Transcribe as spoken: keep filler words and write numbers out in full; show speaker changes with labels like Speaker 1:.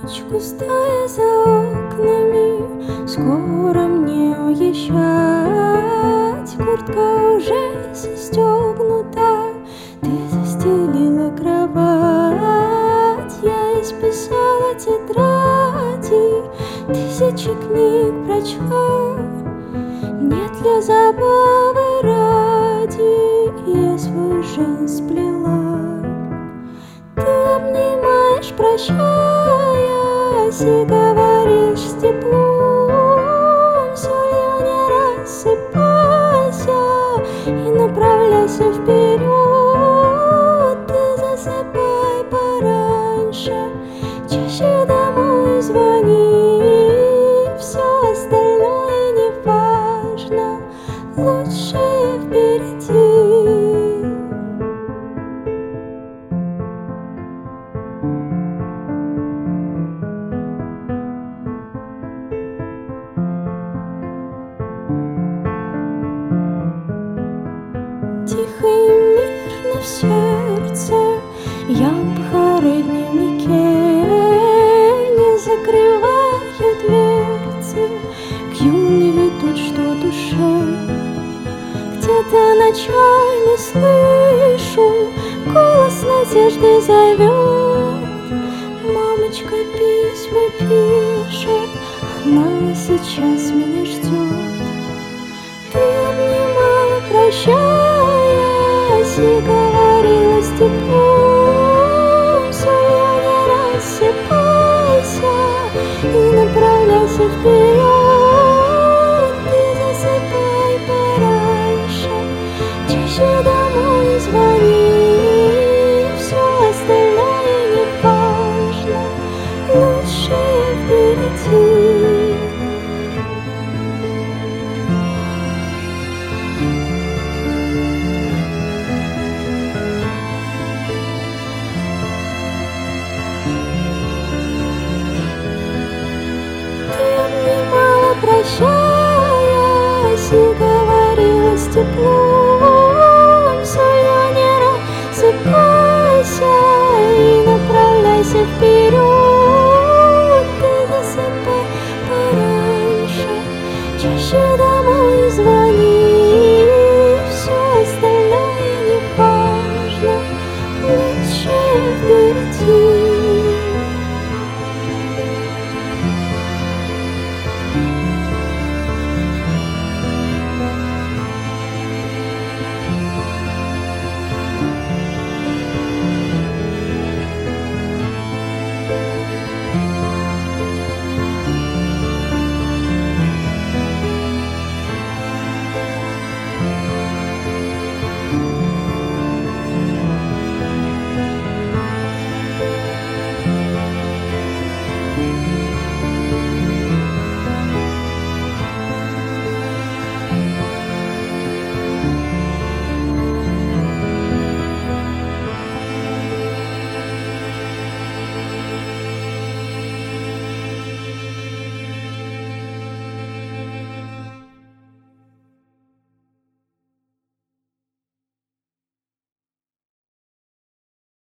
Speaker 1: Ночь густая за окнами, скоро мне уезжать. Куртка уже застегнута, ты застелила кровать. Я исписала тетради, тысячи книг прочла. Нет ли забавы ради, я свою жизнь сплела. Ты обнимаешь, прощаясь, и говоришь с теплом: солью не рассыпайся и направляйся вперед. Ты засыпай пораньше, чаще домой звони. Все остальное не важно, лучшее впереди. Тихо и мирно в сердце я порой в дневнике не закрываю дверцы, к юной ведут, что душе. Где-то ночами слышу, голос надежды зовет. Мамочка письма пишет, она сейчас меня ждет. Ты обнимала, прощаясь, и говорила с теплом: солью не рассыпайся и направляйся вперед. Ты засыпай пораньше, чаще домой звони. Все остальное не важно, лучшее впереди. Прощаясь, и говорила с теплом: солью не рассыпайся и направляйся вперед.